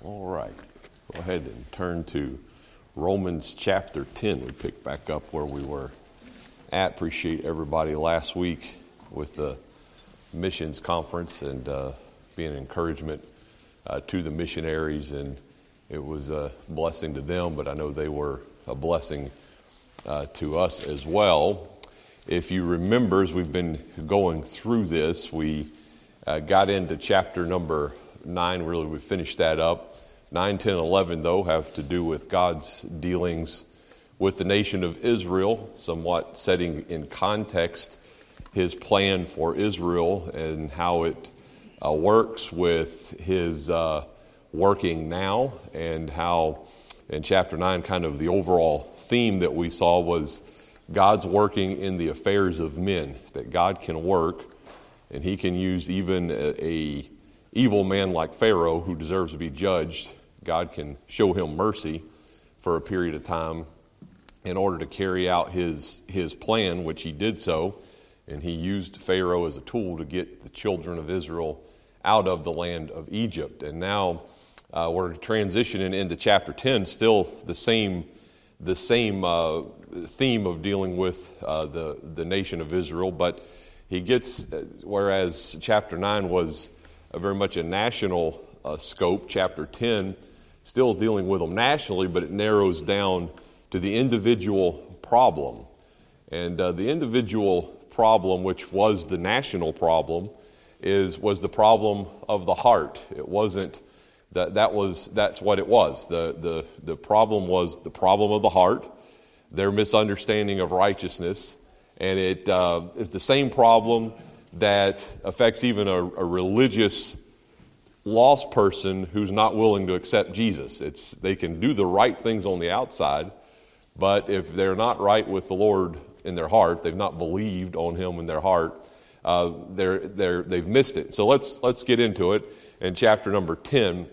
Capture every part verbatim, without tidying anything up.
All right, go ahead and turn to Romans chapter ten. We pick back up where we were at. Appreciate everybody last week with the missions conference and uh, being an encouragement uh, to the missionaries, and it was a blessing to them, but I know they were a blessing uh, to us as well. If you remember, as we've been going through this, we uh, got into chapter number nine. Really, we finished that up. nine, ten, eleven, though, have to do with God's dealings with the nation of Israel, somewhat setting in context his plan for Israel and how it uh, works with his uh, working now, and how in chapter nine, kind of the overall theme that we saw was God's working in the affairs of men, that God can work and he can use even a, a evil man like Pharaoh who deserves to be judged. God can show him mercy for a period of time in order to carry out his his plan, which he did so. And he used Pharaoh as a tool to get the children of Israel out of the land of Egypt. And now uh, we're transitioning into chapter ten, still the same the same uh, theme of dealing with uh, the, the nation of Israel. But he gets, uh, whereas chapter nine was a very much a national uh, scope, chapter ten still dealing with them nationally, but it narrows down to the individual problem. And uh, the individual problem, which was the national problem, is was the problem of the heart. It wasn't that that was that's what it was. The the the problem was the problem of the heart, their misunderstanding of righteousness, and it uh, is the same problem that affects even a, a religious lost person who's not willing to accept Jesus. It's they can do the right things on the outside, but if they're not right with the Lord in their heart, they've not believed on Him in their heart, uh, they're they're they've missed it. So let's let's get into it. In chapter number ten,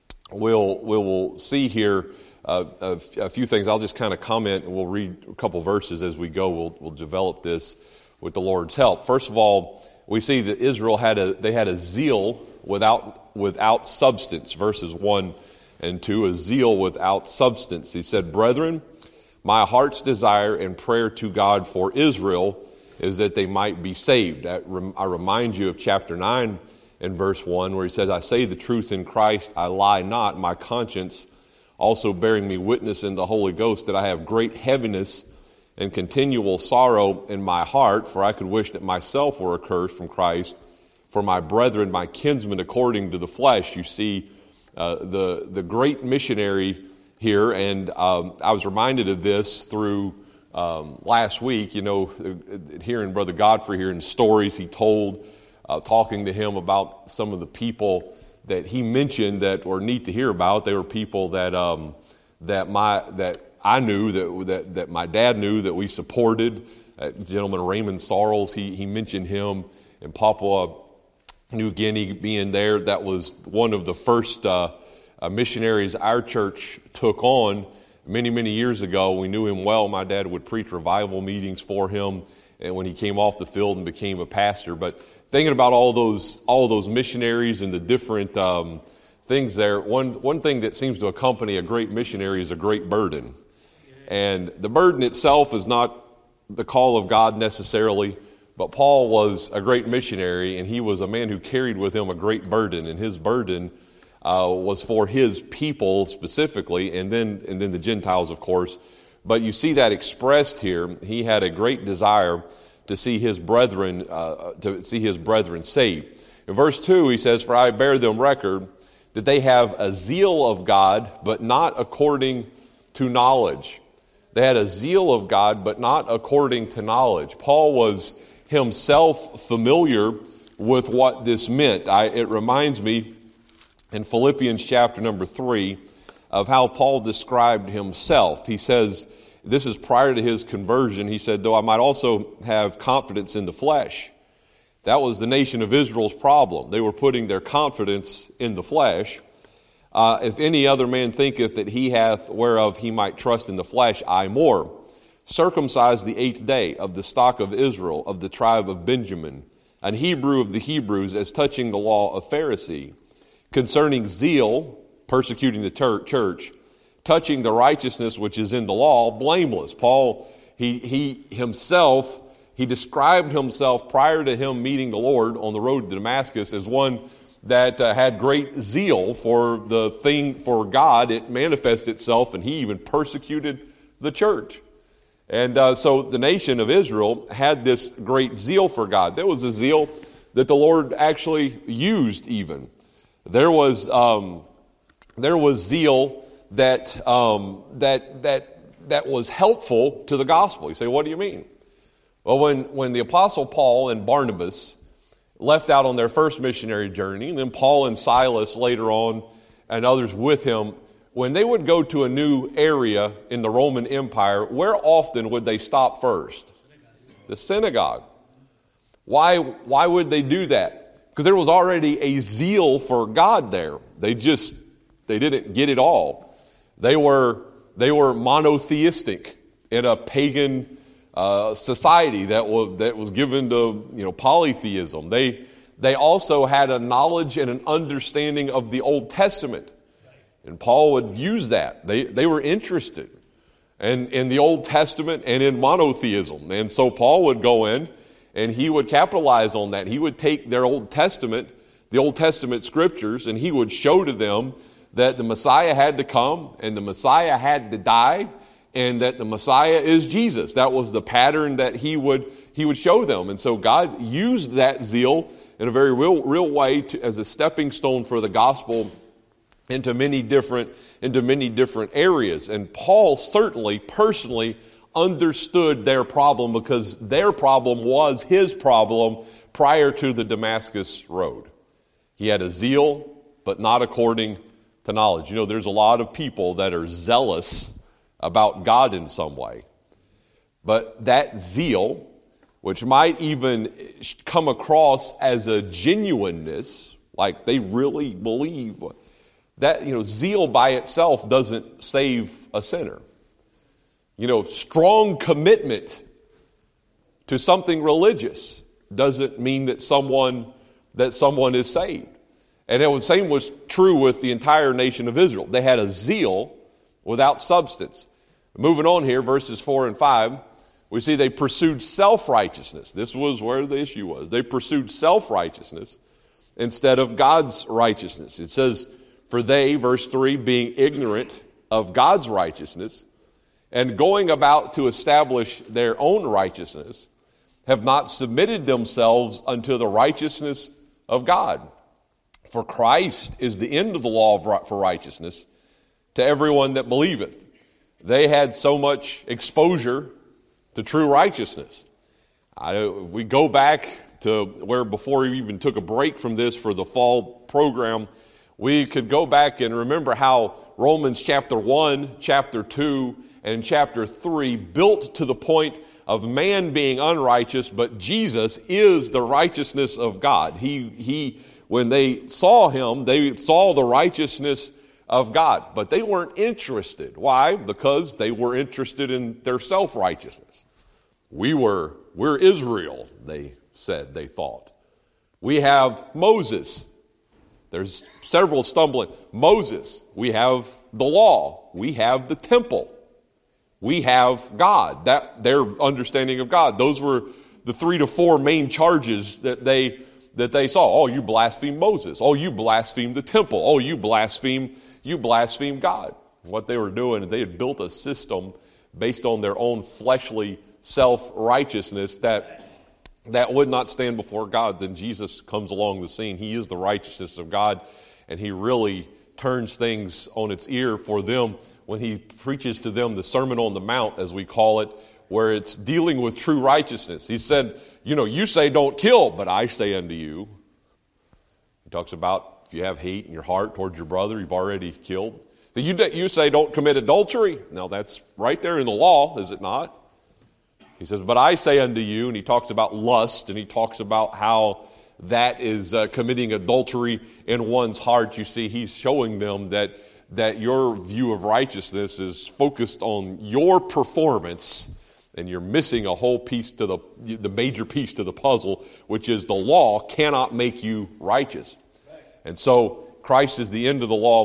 we'll we'll see here uh, a, a few things. I'll just kind of comment, and we'll read a couple verses as we go. We'll we'll develop this with the Lord's help. First of all, we see that Israel had a they had a zeal without without substance. Verses one and two, a zeal without substance. He said, "Brethren, my heart's desire and prayer to God for Israel is that they might be saved." I remind you of chapter nine and verse one, where he says, "I say the truth in Christ, I lie not, my conscience also bearing me witness in the Holy Ghost that I have great heaviness and continual sorrow in my heart, for I could wish that myself were accursed from Christ for my brethren, my kinsmen according to the flesh." You see uh, the the great missionary here, and um, I was reminded of this through um, last week, you know, hearing Brother Godfrey here in stories he told, uh, talking to him about some of the people that he mentioned that were neat to hear about. They were people that um, that my that I knew, that that that my dad knew, that we supported. Uh, gentleman Raymond Sarles, he he mentioned him in Papua New Guinea being there. That was one of the first uh, uh, missionaries our church took on many, many years ago. We knew him well. My dad would preach revival meetings for him, and when he came off the field and became a pastor. But thinking about all those all those missionaries and the different um, things there, one one thing that seems to accompany a great missionary is a great burden. And the burden itself is not the call of God necessarily, but Paul was a great missionary, and he was a man who carried with him a great burden, and his burden uh, was for his people specifically, and then and then the Gentiles, of course. But you see that expressed here. He had a great desire to see his brethren uh, to see his brethren saved. In verse two, he says, "For I bear them record that they have a zeal of God, but not according to knowledge." They had a zeal of God, but not according to knowledge. Paul was himself familiar with what this meant. I, it reminds me in Philippians chapter number three of how Paul described himself. He says, this is prior to his conversion, he said, "Though I might also have confidence in the flesh." That was the nation of Israel's problem. They were putting their confidence in the flesh. Uh, "if any other man thinketh that he hath whereof he might trust in the flesh, I more. Circumcised the eighth day, of the stock of Israel, of the tribe of Benjamin, an Hebrew of the Hebrews, as touching the law of Pharisee. Concerning zeal, persecuting the ter- church, touching the righteousness which is in the law, blameless. Paul, he, he himself, he described himself prior to him meeting the Lord on the road to Damascus as one that uh, had great zeal for the thing for God. It manifested itself, and he even persecuted the church. And uh, so the nation of Israel had this great zeal for God. There was a zeal that the Lord actually used even. There was um, there was zeal that um, that that that was helpful to the gospel. You say, what do you mean? Well, when, when the Apostle Paul and Barnabas left out on their first missionary journey, and then Paul and Silas later on, and others with him, when they would go to a new area in the Roman Empire, where often would they stop first? The synagogue. Why, why would they do that? Because there was already a zeal for God there. They just, they didn't get it all. They were, they were monotheistic in a pagan uh, society that was, that was given to, you know, polytheism. They, they also had a knowledge and an understanding of the Old Testament. And Paul would use that. They, they were interested in, in the Old Testament and in monotheism. And so Paul would go in and he would capitalize on that. He would take their Old Testament, the Old Testament scriptures, and he would show to them that the Messiah had to come and the Messiah had to die and that the Messiah is Jesus. That was the pattern that he would he would show them. And so God used that zeal in a very real real way to, as a stepping stone for the gospel into many different into many different areas. And Paul certainly personally understood their problem because their problem was his problem prior to the Damascus road. He had a zeal, but not according to knowledge. You know, there's a lot of people that are zealous about God in some way. But that zeal, which might even come across as a genuineness, like they really believe, that, you know, zeal by itself doesn't save a sinner. You know, strong commitment to something religious doesn't mean that someone that someone is saved. And the same was true with the entire nation of Israel. They had a zeal without substance. Moving on here, verses four and five, we see they pursued self-righteousness. This was where the issue was. They pursued self-righteousness instead of God's righteousness. It says, for they, verse three, being ignorant of God's righteousness and going about to establish their own righteousness, have not submitted themselves unto the righteousness of God. For Christ is the end of the law for righteousness to everyone that believeth. They had so much exposure to true righteousness. I, if we go back to where before we even took a break from this for the fall program, we could go back and remember how Romans chapter one, chapter two, and chapter three built to the point of man being unrighteous, but Jesus is the righteousness of God. He, he, when they saw him, they saw the righteousness of God, but they weren't interested. Why? Because they were interested in their self-righteousness. We were, we're Israel, they said, they thought. We have Moses. There's several stumbling. Moses. We have the law. We have the temple. We have God. That their understanding of God. Those were the three to four main charges that they that they saw. Oh, you blaspheme Moses. Oh, you blaspheme the temple. Oh, you blaspheme you blaspheme God. What they were doing is they had built a system based on their own fleshly self-righteousness that that would not stand before God. Then Jesus comes along the scene. He is the righteousness of God, and he really turns things on its ear for them when he preaches to them the Sermon on the Mount, as we call it, where it's dealing with true righteousness. He said, you know, you say don't kill, but I say unto you. He talks about if you have hate in your heart towards your brother, you've already killed. So you, you say don't commit adultery. Now that's right there in the law, is it not? He says, but I say unto you, and he talks about lust, and he talks about how that is uh, committing adultery in one's heart. You see, he's showing them that that your view of righteousness is focused on your performance, and you're missing a whole piece to the the major piece to the puzzle, which is the law cannot make you righteous. And so Christ is the end of the law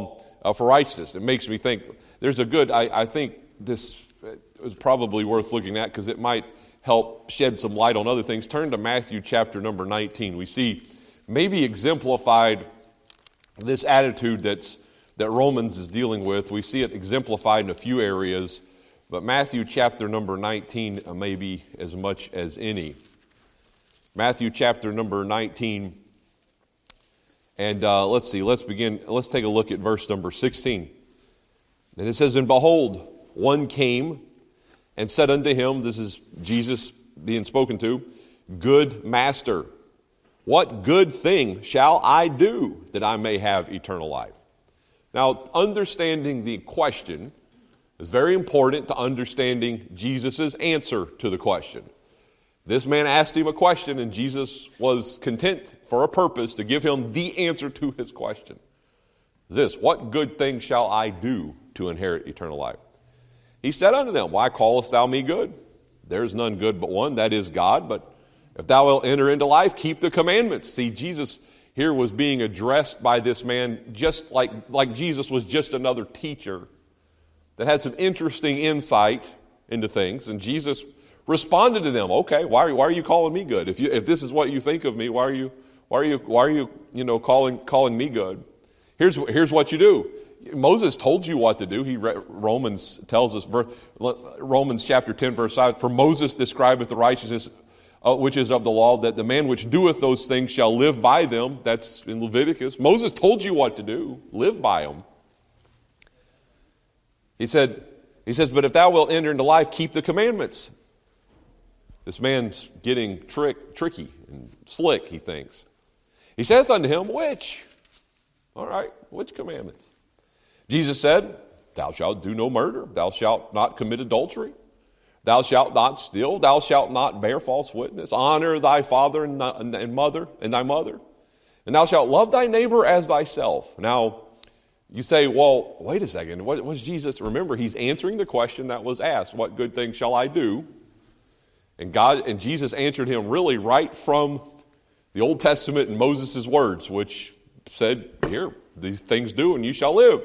uh, for righteousness. It makes me think, there's a good, I, I think this is probably worth looking at because it might help shed some light on other things. Turn to Matthew chapter number nineteen. We see maybe exemplified this attitude that's that Romans is dealing with. We see it exemplified in a few areas, but Matthew chapter number nineteen uh, maybe as much as any. Matthew chapter number nineteen, and uh, let's see, let's begin, let's take a look at verse number sixteen. And it says, "And behold, one came and said unto him," this is Jesus being spoken to, "Good master, what good thing shall I do that I may have eternal life?" Now, understanding the question is very important to understanding Jesus' answer to the question. This man asked him a question, and Jesus was content for a purpose to give him the answer to his question. This, "What good thing shall I do to inherit eternal life?" He said unto them, "Why callest thou me good? There is none good but one, that is God. But if thou wilt enter into life, keep the commandments." See, Jesus here was being addressed by this man just like, like Jesus was just another teacher that had some interesting insight into things. And Jesus responded to them, "Okay, why are, why are you calling me good? If you, if this is what you think of me, why are you, why are you, why are you, you know, calling, calling me good? Here's, here's what you do. Moses told you what to do." He Romans tells us, Romans chapter ten, verse five, "For Moses describeth the righteousness uh, which is of the law, that the man which doeth those things shall live by them." That's in Leviticus. Moses told you what to do. Live by them. He said, he says, "But if thou wilt enter into life, keep the commandments." This man's getting trick, tricky and slick, he thinks. He saith unto him, "Which?" All right, which commandments? Jesus said, "Thou shalt do no murder. Thou shalt not commit adultery. Thou shalt not steal. Thou shalt not bear false witness. Honor thy father and, and mother and thy mother. And thou shalt love thy neighbor as thyself." Now, you say, well, wait a second. What was Jesus? Remember, he's answering the question that was asked. What good thing shall I do? And God and Jesus answered him really right from the Old Testament and Moses' words, which said, "Here, these things do, and you shall live."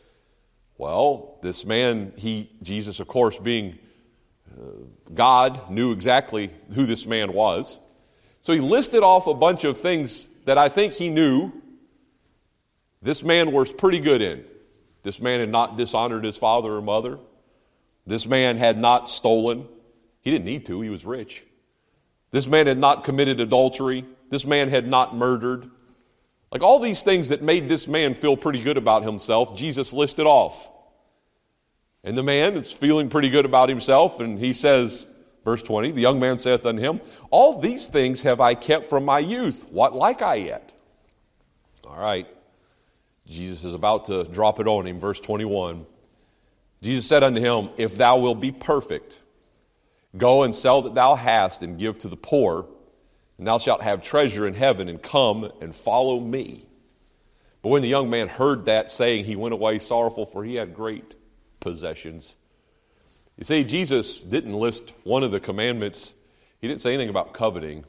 Well, this man, he, Jesus, of course, being uh, God, knew exactly who this man was. So he listed off a bunch of things that I think he knew this man was pretty good in. This man had not dishonored his father or mother. This man had not stolen. He didn't need to. He was rich. This man had not committed adultery. This man had not murdered. Like all these things that made this man feel pretty good about himself, Jesus listed off. And the man is feeling pretty good about himself, and he says, verse twenty, "The young man saith unto him, All these things have I kept from my youth. What like I yet?" All right. Jesus is about to drop it on him. Verse twenty-one. Jesus said unto him, "If thou wilt be perfect, go and sell that thou hast and give to the poor, and thou shalt have treasure in heaven, and come and follow me." But when the young man heard that saying, he went away sorrowful, for he had great possessions. You see, Jesus didn't list one of the commandments. He didn't say anything about coveting.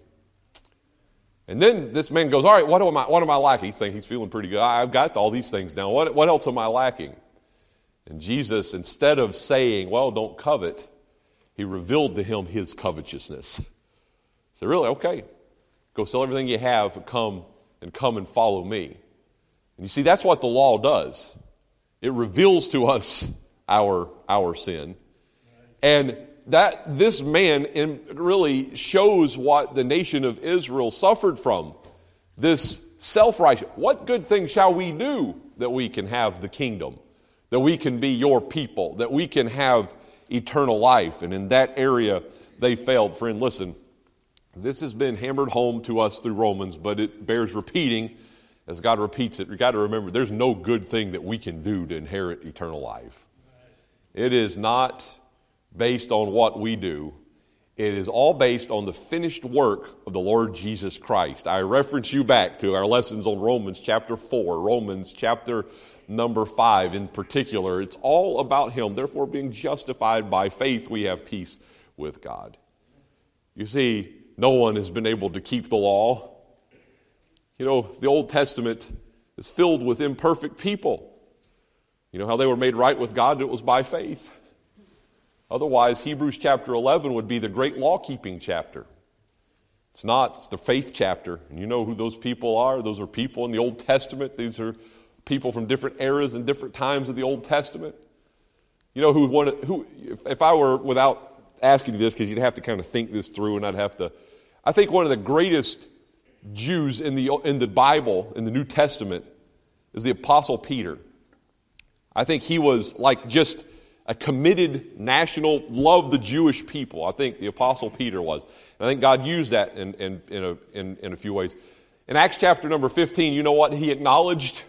And then this man goes, "All right, what am I, what am I lacking?" He's thinking he's feeling pretty good. I've got all these things now. What, what else am I lacking? And Jesus, instead of saying, "Well, don't covet," he revealed to him his covetousness. So really, okay, go sell everything you have and come and come and follow me. And you see, that's what the law does. It reveals to us our, our sin. And that this man in, really shows what the nation of Israel suffered from. This self-righteous. What good thing shall we do that we can have the kingdom? That we can be your people? That we can have eternal life? And in that area, they failed. Friend, listen. This has been hammered home to us through Romans, but it bears repeating as God repeats it. You've got to remember, there's no good thing that we can do to inherit eternal life. It is not based on what we do. It is all based on the finished work of the Lord Jesus Christ. I reference you back to our lessons on Romans chapter four, Romans chapter number five in particular. It's all about Him. Therefore, being justified by faith, we have peace with God. You see, no one has been able to keep the law. You know, the Old Testament is filled with imperfect people. You know how they were made right with God? It was by faith. Otherwise, Hebrews chapter eleven would be the great law-keeping chapter. It's not. It's the faith chapter. And you know who those people are? Those are people in the Old Testament. These are people from different eras and different times of the Old Testament. You know who wanted, who, if, if I were, without asking you this, because you'd have to kind of think this through, and I'd have to, I think one of the greatest Jews in the in the Bible, in the New Testament, is the Apostle Peter. I think he was like just a committed national, loved the Jewish people. I think the Apostle Peter was. And I think God used that in, in, in, a, in, in a few ways. In Acts chapter number fifteen, you know what he acknowledged?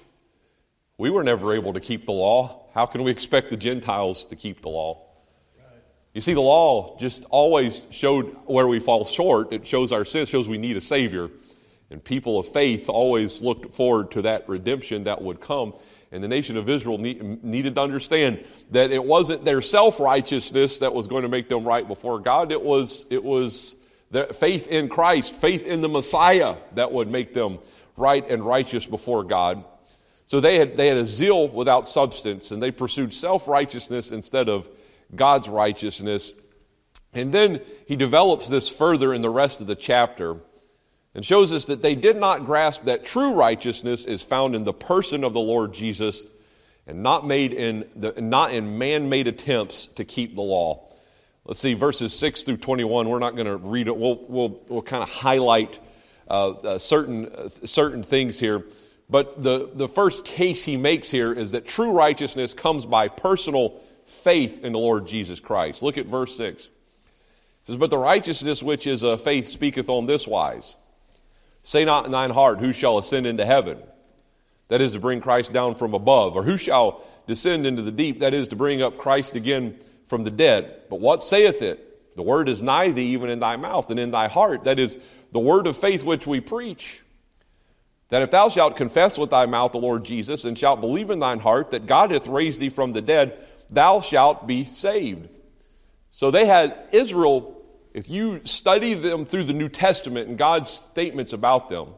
We were never able to keep the law. How can we expect the Gentiles to keep the law? You see, the law just always showed where we fall short. It shows our sins, shows we need a Savior. And people of faith always looked forward to that redemption that would come. And the nation of Israel need, needed to understand that it wasn't their self-righteousness that was going to make them right before God. It was, it was the faith in Christ, faith in the Messiah that would make them right and righteous before God. So they had, they had a zeal without substance, and they pursued self-righteousness instead of God's righteousness. And then he develops this further in the rest of the chapter and shows us that they did not grasp that true righteousness is found in the person of the Lord Jesus and not made in the not in man-made attempts to keep the law. Let's see, verses six through twenty-one. We're not going to read it. We'll we'll we'll kind of highlight uh, uh, certain uh, certain things here. But the the first case he makes here is that true righteousness comes by personal faith in the Lord Jesus Christ. Look at verse six. It says, "But the righteousness which is of faith speaketh on this wise. Say not in thine heart, who shall ascend into heaven? That is to bring Christ down from above. Or who shall descend into the deep? That is to bring up Christ again from the dead. But what saith it? The word is nigh thee, even in thy mouth and in thy heart. That is the word of faith which we preach. That if thou shalt confess with thy mouth the Lord Jesus, and shalt believe in thine heart that God hath raised thee from the dead, thou shalt be saved." So they had Israel. If you study them through the New Testament and God's statements about them,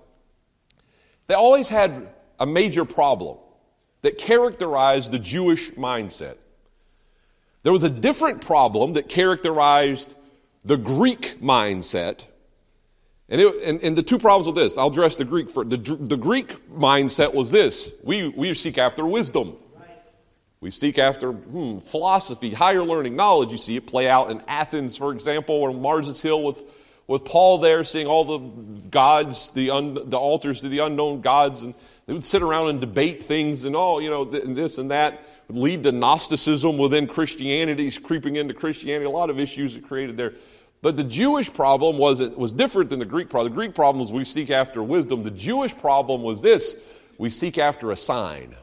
they always had a major problem that characterized the Jewish mindset. There was a different problem that characterized the Greek mindset. And, it, and, and the two problems with this, I'll address the Greek first. The, the Greek mindset was this: we, we seek after wisdom. We seek after hmm, philosophy, higher learning, knowledge. You see it play out in Athens, for example, on Mars Hill with, with Paul there, seeing all the gods, the un, the altars to the unknown gods, and they would sit around and debate things, and all, you know, th- and this and that would lead to Gnosticism within Christianity, creeping into Christianity. A lot of issues it created there. But the Jewish problem was it was different than the Greek problem. The Greek problem was we seek after wisdom. The Jewish problem was this: we seek after a sign.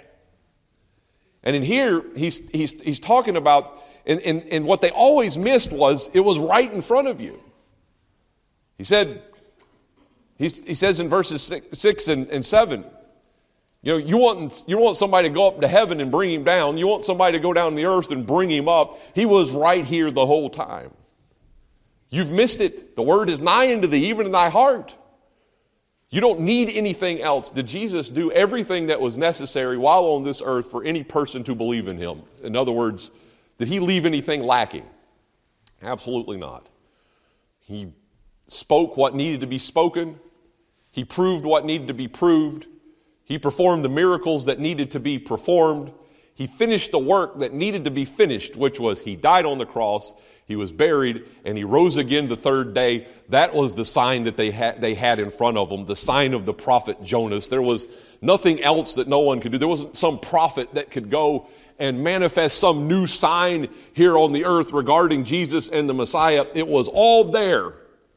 And in here, he's, he's, he's talking about, and, and, and what they always missed was, it was right in front of you. He said, he, he says in verses six, six and, and seven, you know, you want, you want somebody to go up to heaven and bring him down. You want somebody to go down to the earth and bring him up. He was right here the whole time. You've missed it. The word is nigh unto thee, even in thy heart. You don't need anything else. Did Jesus do everything that was necessary while on this earth for any person to believe in him? In other words, did he leave anything lacking? Absolutely not. He spoke what needed to be spoken. He proved what needed to be proved. He performed the miracles that needed to be performed. He finished the work that needed to be finished, which was he died on the cross, he was buried, and he rose again the third day. That was the sign that they had, they had in front of them, the sign of the prophet Jonas. There was nothing else that no one could do. There wasn't some prophet that could go and manifest some new sign here on the earth regarding Jesus and the Messiah. It was all there,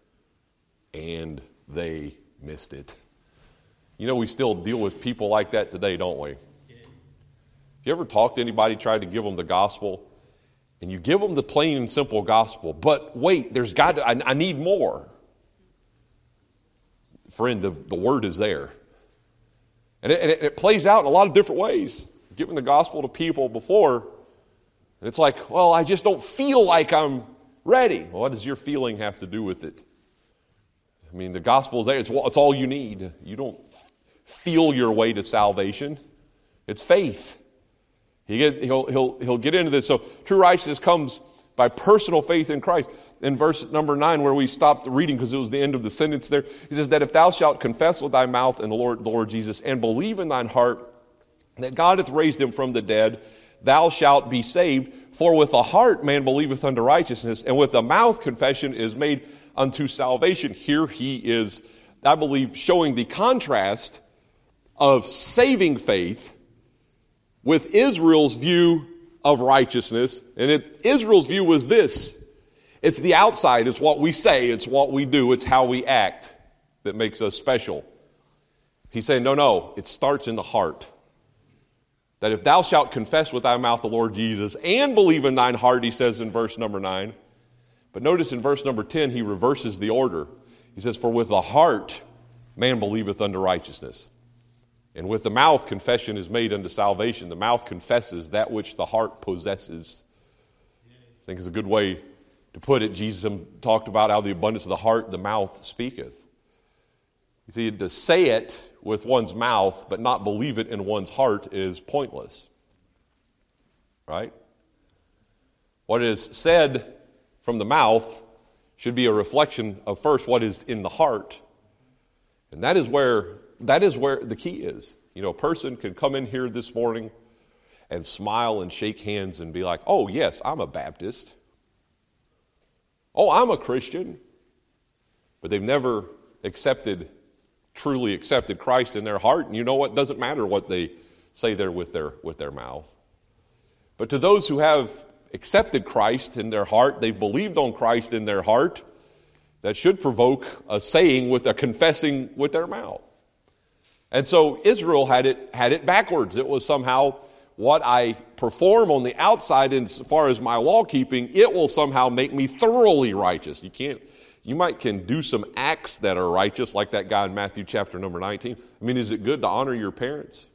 and they missed it. You know, we still deal with people like that today, don't we? You ever talk to anybody, try to give them the gospel, and you give them the plain and simple gospel, but wait, there's got to, I, I need more. Friend, the, the word is there. And it, and it, it plays out in a lot of different ways. Giving the gospel to people before, and it's like, well, I just don't feel like I'm ready. Well, what does your feeling have to do with it? I mean, the gospel is there. It's, it's all you need. You don't feel your way to salvation. It's faith. He get, he'll, he'll, he'll get into this. So true righteousness comes by personal faith in Christ. In verse number nine, where we stopped reading because it was the end of the sentence there, he says that if thou shalt confess with thy mouth in the Lord, the Lord Jesus, and believe in thine heart that God hath raised him from the dead, thou shalt be saved. For with the heart man believeth unto righteousness, and with the mouth confession is made unto salvation. Here he is, I believe, showing the contrast of saving faith with Israel's view of righteousness. And it, Israel's view was this: it's the outside, it's what we say, it's what we do, it's how we act that makes us special. He's saying, no, no, it starts in the heart. That if thou shalt confess with thy mouth the Lord Jesus and believe in thine heart, he says in verse number nine. But notice in verse number ten, he reverses the order. He says, for with the heart man believeth unto righteousness, and with the mouth confession is made unto salvation. The mouth confesses that which the heart possesses. I think it's a good way to put it. Jesus talked about how the abundance of the heart, the mouth speaketh. You see, to say it with one's mouth but not believe it in one's heart is pointless. Right? What is said from the mouth should be a reflection of first what is in the heart. And that is where that is where the key is. You know, a person can come in here this morning and smile and shake hands and be like, oh yes, I'm a Baptist. Oh, I'm a Christian. But they've never accepted truly accepted Christ in their heart, and you know what? It doesn't matter what they say there with their with their mouth. But to those who have accepted Christ in their heart, they've believed on Christ in their heart, that should provoke a saying with a confessing with their mouth. And so Israel had it had it backwards. It was somehow what I perform on the outside as far as my law keeping, it will somehow make me thoroughly righteous. You can't You might can do some acts that are righteous, like that guy in Matthew chapter number nineteen. I mean, is it good to honor your parents?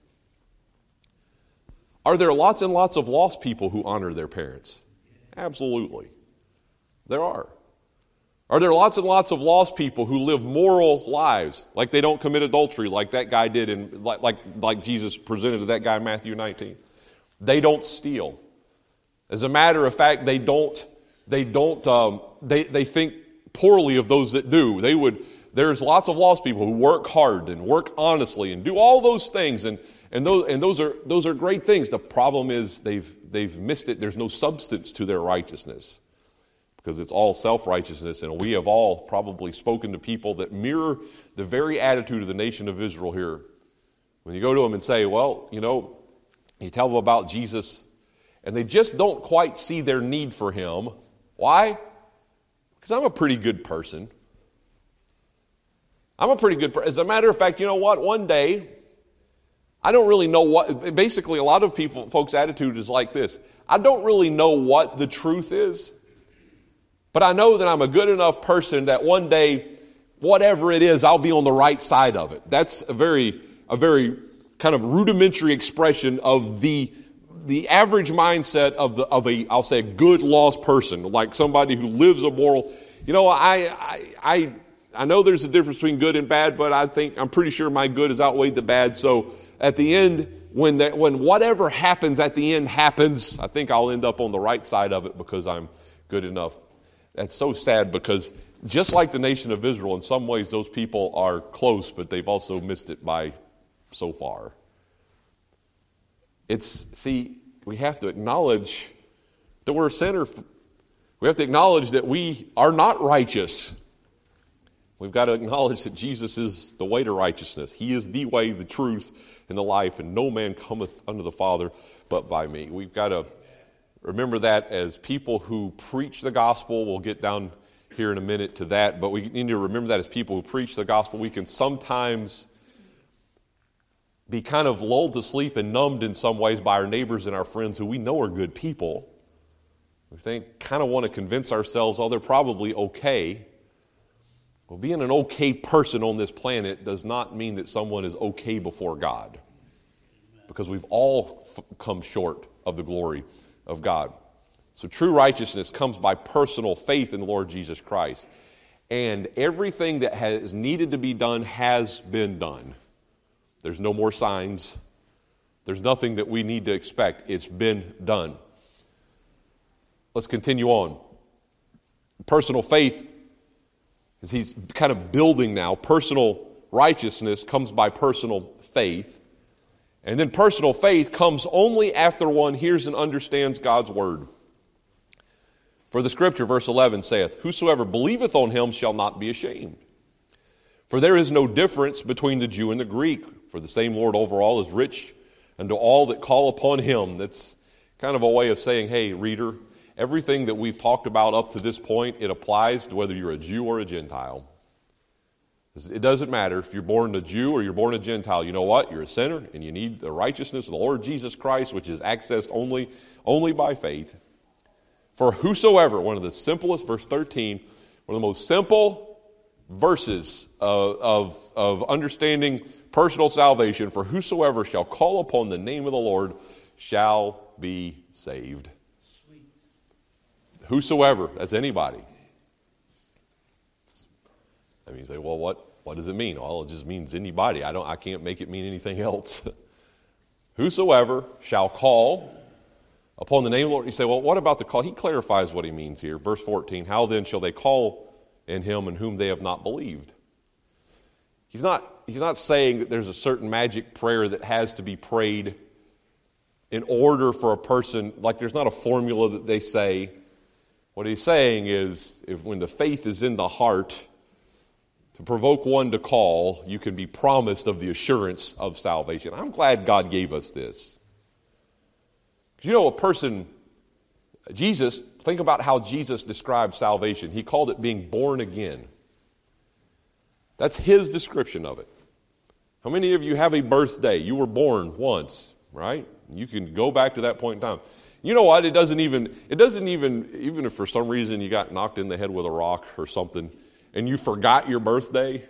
Are there lots and lots of lost people who honor their parents? Absolutely. There are. Are there lots and lots of lost people who live moral lives, like they don't commit adultery, like that guy did, and like, like, like Jesus presented to that guy in Matthew nineteen? They don't steal. As a matter of fact, they don't, they don't, um, they, they think poorly of those that do. They would. There's lots of lost people who work hard and work honestly and do all those things, and and those and those are those are great things. The problem is they've they've missed it. There's no substance to their righteousness because it's all self-righteousness, and we have all probably spoken to people that mirror the very attitude of the nation of Israel here. When you go to them and say, well, you know, you tell them about Jesus, and they just don't quite see their need for him. Why? Because I'm a pretty good person. I'm a pretty good person. As a matter of fact, you know what? One day, I don't really know what, basically a lot of people, folks' attitude is like this. I don't really know what the truth is, but I know that I'm a good enough person that one day, whatever it is, I'll be on the right side of it. That's a very, a very kind of rudimentary expression of the the average mindset of the of a I'll say a good lost person, like somebody who lives a moral. You know, I I I I know there's a difference between good and bad, but I think I'm pretty sure my good has outweighed the bad. So at the end, when that when whatever happens at the end happens, I think I'll end up on the right side of it because I'm good enough. That's so sad because just like the nation of Israel, in some ways those people are close, but they've also missed it by so far. It's, see, we have to acknowledge that we're a sinner. We have to acknowledge that we are not righteous. We've got to acknowledge that Jesus is the way to righteousness. He is the way, the truth, and the life, and no man cometh unto the Father but by me. We've got to remember that as people who preach the gospel. We'll get down here in a minute to that, but we need to remember that as people who preach the gospel, we can sometimes be kind of lulled to sleep and numbed in some ways by our neighbors and our friends who we know are good people. We think, kind of want to convince ourselves, oh, they're probably okay. Well, being an okay person on this planet does not mean that someone is okay before God, because we've all f- come short of the glory of God. So true righteousness comes by personal faith in the Lord Jesus Christ. And everything that has needed to be done has been done. There's no more signs. There's nothing that we need to expect. It's been done. Let's continue on. Personal faith, as he's kind of building now, personal righteousness comes by personal faith. And then personal faith comes only after one hears and understands God's word. For the scripture, verse eleven saith, whosoever believeth on him shall not be ashamed. For there is no difference between the Jew and the Greek, for the same Lord over all is rich unto all that call upon him. That's kind of a way of saying, hey, reader, everything that we've talked about up to this point, it applies to whether you're a Jew or a Gentile. It doesn't matter if you're born a Jew or you're born a Gentile. You know what? You're a sinner and you need the righteousness of the Lord Jesus Christ, which is accessed only, only by faith. For whosoever, one of the simplest, verse thirteen, one of the most simple verses of, of, of understanding personal salvation, for whosoever shall call upon the name of the Lord shall be saved. Sweet. Whosoever, that's anybody. I mean, you say, well, what, what does it mean? Well, it just means anybody. I don't. I can't make it mean anything else. Whosoever shall call upon the name of the Lord. You say, well, what about the call? He clarifies what he means here. Verse fourteen, how then shall they call in him in whom they have not believed? He's not, he's not saying that there's a certain magic prayer that has to be prayed in order for a person, like there's not a formula that they say. What he's saying is, if when the faith is in the heart, to provoke one to call, you can be promised of the assurance of salvation. I'm glad God gave us this. Because you know, a person, Jesus, think about how Jesus described salvation. He called it being born again. That's his description of it. How many of you have a birthday? You were born once, right? You can go back to that point in time. You know what? It doesn't even, it doesn't even, even if for some reason you got knocked in the head with a rock or something, and you forgot your birthday,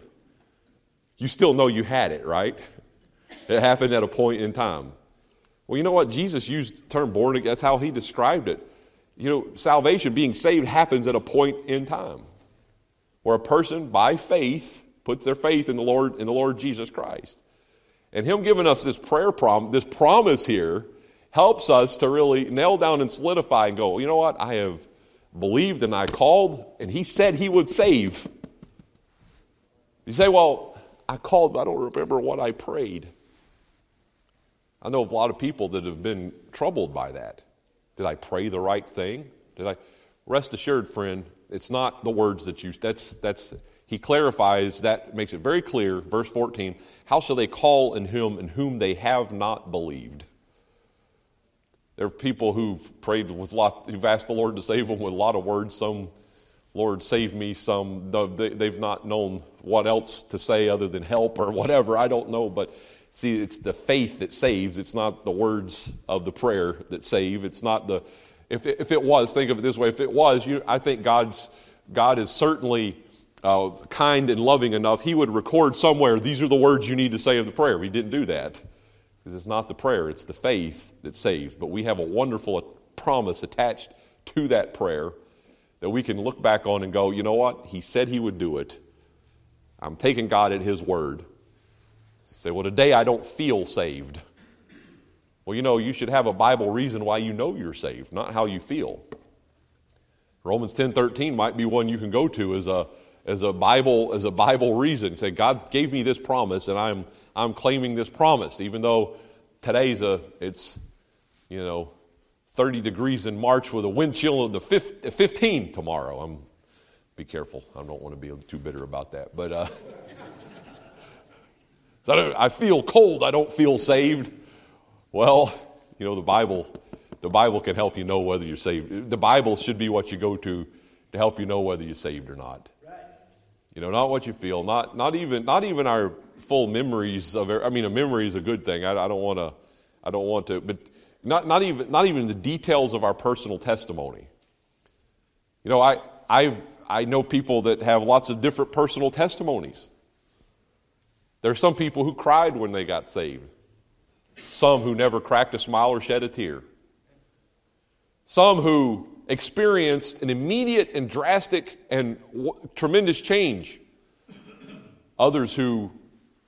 you still know you had it, right? It happened at a point in time. Well, you know what? Jesus used the term born again. That's how he described it. You know, salvation, being saved, happens at a point in time where a person, by faith, puts their faith in the Lord, in the Lord Jesus Christ. And him giving us this prayer prom, this promise here, helps us to really nail down and solidify and go, you know what? I have believed and I called, and he said he would save. You say, well, I called, but I don't remember what I prayed. I know of a lot of people that have been troubled by that. Did I pray the right thing? Did I? Rest assured, friend, it's not the words that you, that's, that's, he clarifies that, makes it very clear, verse fourteen, how shall they call in him in whom they have not believed? There are people who've prayed with a lot, who've asked the Lord to save them with a lot of words. Some, Lord, save me. Some, they've not known what else to say other than help or whatever. I don't know. But see, it's the faith that saves. It's not the words of the prayer that save. It's not the, if it, if it was, think of it this way. If it was, you, I think God's, God is certainly uh, kind and loving enough. He would record somewhere, these are the words you need to say of the prayer. He didn't do that. Because it's not the prayer, it's the faith that saves. But we have a wonderful promise attached to that prayer that we can look back on and go, you know what? He said he would do it. I'm taking God at his word. You say, well, today I don't feel saved. Well, you know, you should have a Bible reason why you know you're saved, not how you feel. Romans ten thirteen might be one you can go to as a as a Bible as a Bible reason. Say, God gave me this promise, and I'm I'm claiming this promise, even though today's a it's you know thirty degrees in March with a wind chill of the fifteen tomorrow. I'm be careful. I don't want to be too bitter about that, but uh, I feel cold. I don't feel saved. Well, you know the Bible. The Bible can help you know whether you're saved. The Bible should be what you go to to help you know whether you're saved or not. You know, not what you feel, not not even not even our full memories of. I mean, a memory is a good thing. I, I don't want to, I don't want to, but not not even not even the details of our personal testimony. You know, I I've I know people that have lots of different personal testimonies. There are some people who cried when they got saved. Some who never cracked a smile or shed a tear. Some who experienced an immediate and drastic and w- tremendous change. Others who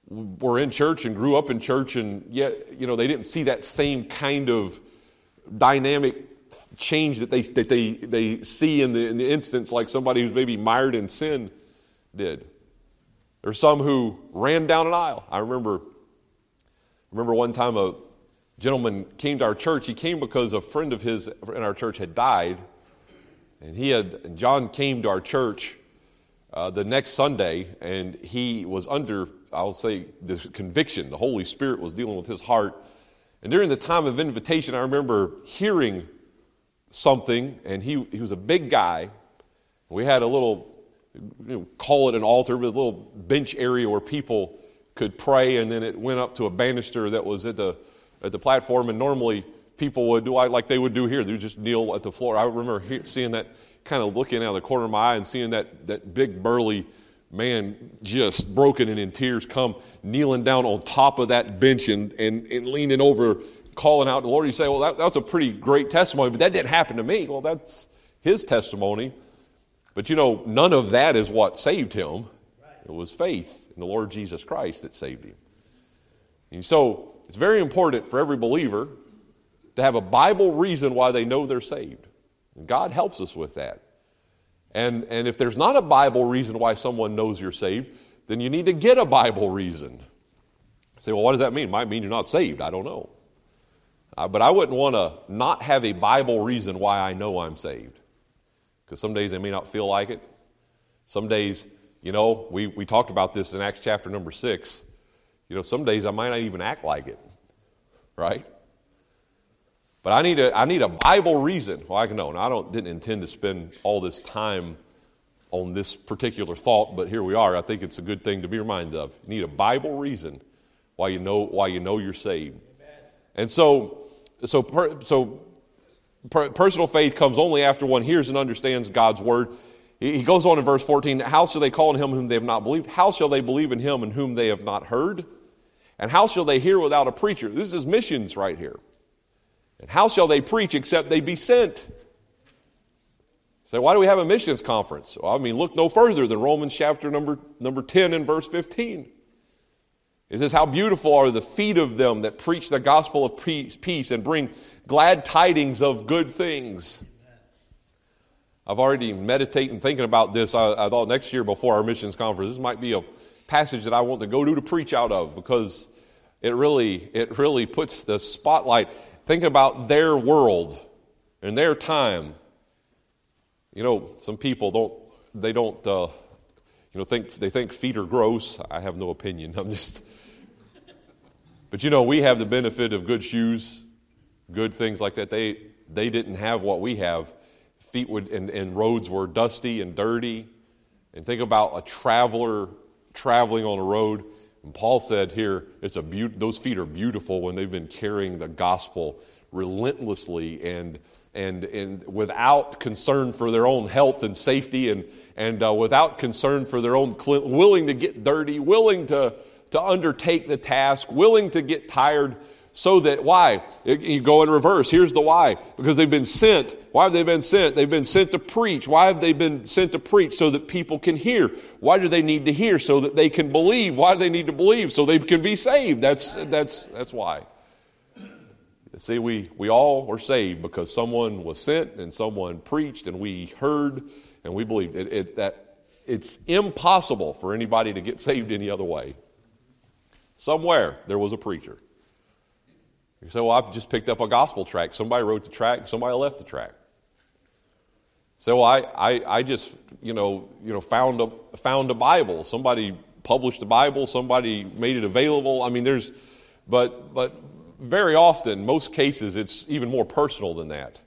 were in church and grew up in church, and yet, you know, they didn't see that same kind of dynamic change that they that they they see in the in the instance like somebody who's maybe mired in sin did. There's some who ran down an aisle. I remember remember one time a gentleman came to our church. He came because a friend of his in our church had died, and he had and John came to our church uh, the next Sunday, and he was under, I'll say, this conviction. The Holy Spirit was dealing with his heart. And during the time of invitation, I remember hearing something, and he he was a big guy. We had a little, you know, call it an altar, but a little bench area where people could pray, and then it went up to a banister that was at the at the platform, and normally people would do like they would do here. They would just kneel at the floor. I remember hear, seeing that, kind of looking out of the corner of my eye and seeing that that big burly man just broken and in tears come kneeling down on top of that bench and, and, and leaning over, calling out to the Lord. You say, well, that, that's a pretty great testimony, but that didn't happen to me. Well, that's his testimony. But, you know, none of that is what saved him. It was faith in the Lord Jesus Christ that saved him. And so it's very important for every believer to have a Bible reason why they know they're saved. And God helps us with that. And, and if there's not a Bible reason why someone knows you're saved, then you need to get a Bible reason. You say, well, what does that mean? It might mean you're not saved. I don't know. Uh, but I wouldn't want to not have a Bible reason why I know I'm saved. Because some days I may not feel like it. Some days, you know, we, we talked about this in Acts chapter number six. You know, some days I might not even act like it. Right? But I need a I need a Bible reason. Well, I can know. And I don't didn't intend to spend all this time on this particular thought, but here we are. I think it's a good thing to be reminded of. You need a Bible reason why you know why you know you're saved. Amen. And so so per, so per, personal faith comes only after one hears and understands God's word. He, he goes on in verse fourteen. How shall they call on him whom they have not believed? How shall they believe in him in whom they have not heard? And how shall they hear without a preacher? This is missions right here. And how shall they preach except they be sent? So why do we have a missions conference? Well, I mean, look no further than Romans chapter number, number ten and verse fifteen. It says, how beautiful are the feet of them that preach the gospel of peace and bring glad tidings of good things. I've already meditated and thinking about this. I, I thought next year before our missions conference, this might be a passage that I want to go to to preach out of, because it really, it really puts the spotlight. Think about their world and their time. You know, some people don't, they don't, uh, you know, think, they think feet are gross. I have no opinion. I'm just, but you know, we have the benefit of good shoes, good things like that. They, they didn't have what we have. Feet would, and, and roads were dusty and dirty. And think about a traveler traveling on a road. And Paul said here, it's a be- those feet are beautiful when they've been carrying the gospel relentlessly and and and without concern for their own health and safety, and and uh, without concern for their own cl- willing to get dirty, willing to to undertake the task, willing to get tired. So that, why? You go in reverse. Here's the why. Because they've been sent. Why have they been sent? They've been sent to preach. Why have they been sent to preach? So that people can hear. Why do they need to hear? So that they can believe. Why do they need to believe? So they can be saved. That's that's that's why. See, we, we all were saved because someone was sent and someone preached and we heard and we believed. It, it, that it's impossible for anybody to get saved any other way. Somewhere there was a preacher. You say, well, I just picked up a gospel tract. Somebody wrote the tract, somebody left the tract. Say, well, I, I, I just, you know, you know, found a found a Bible. Somebody published a Bible, somebody made it available. I mean, there's, but but very often, most cases, it's even more personal than that.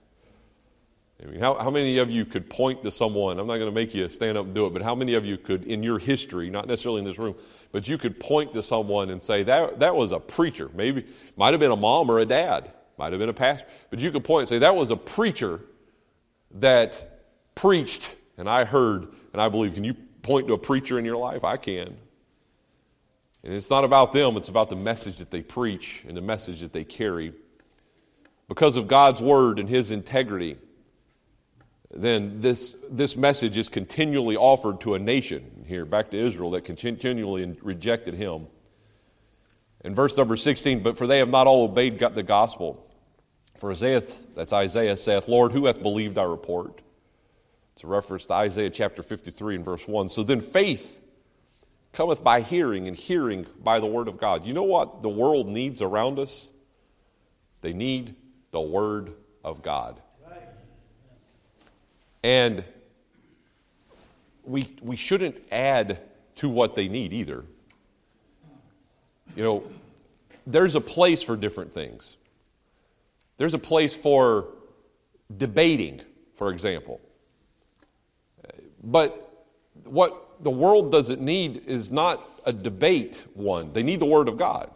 I mean, how, how many of you could point to someone, I'm not going to make you stand up and do it, but how many of you could, in your history, not necessarily in this room, but you could point to someone and say, that that was a preacher. Maybe, might have been a mom or a dad, might have been a pastor, but you could point and say, that was a preacher that preached, and I heard, and I believe. Can you point to a preacher in your life? I can. And it's not about them, it's about the message that they preach and the message that they carry. Because of God's word and his integrity, then this this message is continually offered to a nation here, back to Israel, that continually rejected him. In verse number sixteen, but for they have not all obeyed the gospel. For Isaiah, that's Isaiah, saith, Lord, who hath believed our report? It's a reference to Isaiah chapter fifty-three and verse one. So then faith cometh by hearing, and hearing by the word of God. You know what the world needs around us? They need the word of God. Right. And we we shouldn't add to what they need either. You know, there's a place for different things. There's a place for debating, for example. But what the world doesn't need is not a debate one. They need the Word of God.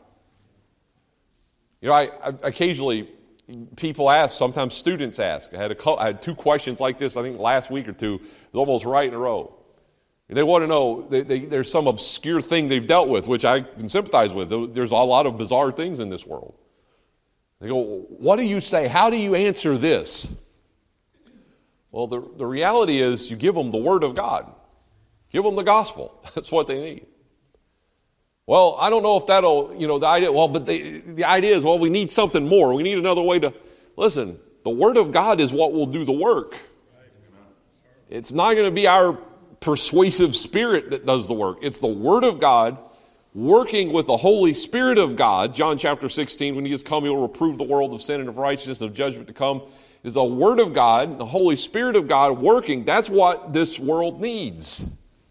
You know, I, I occasionally, people ask, sometimes students ask. I had, a, I had two questions like this, I think, last week or two. It was almost right in a row. They want to know, they, they, there's some obscure thing they've dealt with, which I can sympathize with. There's a lot of bizarre things in this world. They go, what do you say? How do you answer this? Well, the, the reality is you give them the Word of God. Give them the gospel. That's what they need. Well, I don't know if that'll, you know, the idea, well, but they, the idea is, well, we need something more. We need another way to, listen, the Word of God is what will do the work. It's not going to be our persuasive spirit that does the work. It's the Word of God working with the Holy Spirit of God. John chapter sixteen, when he has come, he will reprove the world of sin and of righteousness and of judgment to come. Is the Word of God, the Holy Spirit of God working. That's what this world needs.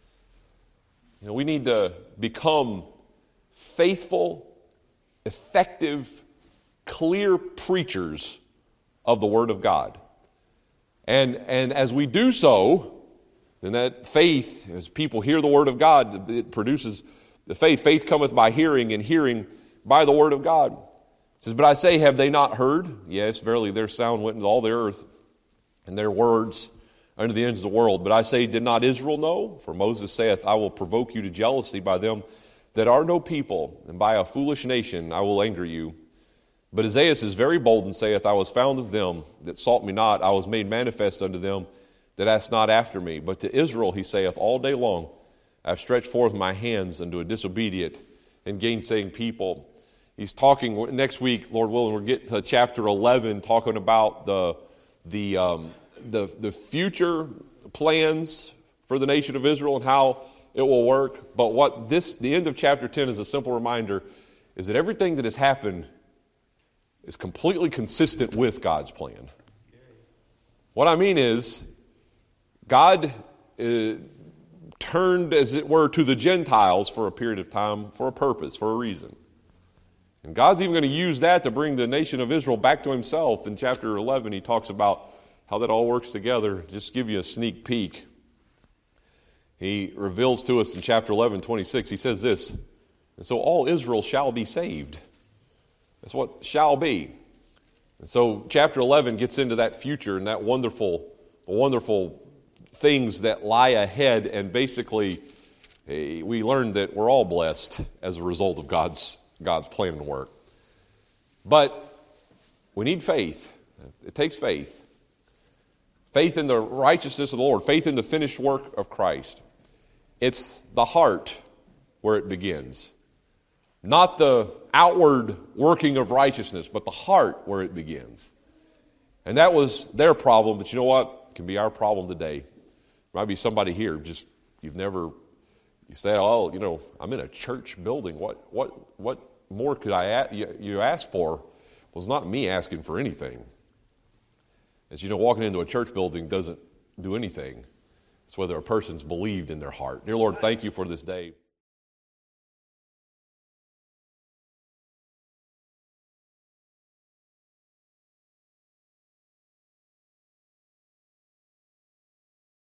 You know, we need to become faithful, effective, clear preachers of the Word of God. And, and as we do so, then that faith, as people hear the Word of God, it produces the faith. Faith cometh by hearing, and hearing by the Word of God. It says, but I say, have they not heard? Yes, verily, their sound went into all the earth, and their words unto the ends of the world. But I say, did not Israel know? For Moses saith, I will provoke you to jealousy by them that are no people, and by a foolish nation I will anger you. But Isaiah is very bold, and saith, I was found of them that sought me not. I was made manifest unto them that asked not after me. But to Israel he saith, all day long I have stretched forth my hands unto a disobedient and gainsaying people. He's talking, next week, Lord willing, we'll get to chapter eleven, talking about the, the, um, the, the future plans for the nation of Israel and how it will work. But what this, the end of chapter ten is a simple reminder, is that everything that has happened is completely consistent with God's plan. What I mean is, God uh, turned, as it were, to the Gentiles for a period of time, for a purpose, for a reason. And God's even going to use that to bring the nation of Israel back to himself. In chapter eleven, he talks about how that all works together. Just to give you a sneak peek. He reveals to us in chapter eleven, twenty-six, he says this, and so all Israel shall be saved. That's what shall be. And so chapter eleven gets into that future and that wonderful, wonderful things that lie ahead, and basically eh, we learn that we're all blessed as a result of God's God's plan and work. But we need faith. It takes faith. Faith in the righteousness of the Lord. Faith in the finished work of Christ. It's the heart where it begins. Not the outward working of righteousness, but the heart where it begins. And that was their problem, but you know what? It can be our problem today. There might be somebody here, just you've never, you say, oh, you know, I'm in a church building. What what what more could I ask, you, you ask for? Well, it's not me asking for anything. As you know, walking into a church building doesn't do anything. It's whether a person's believed in their heart. Dear Lord, thank you for this day.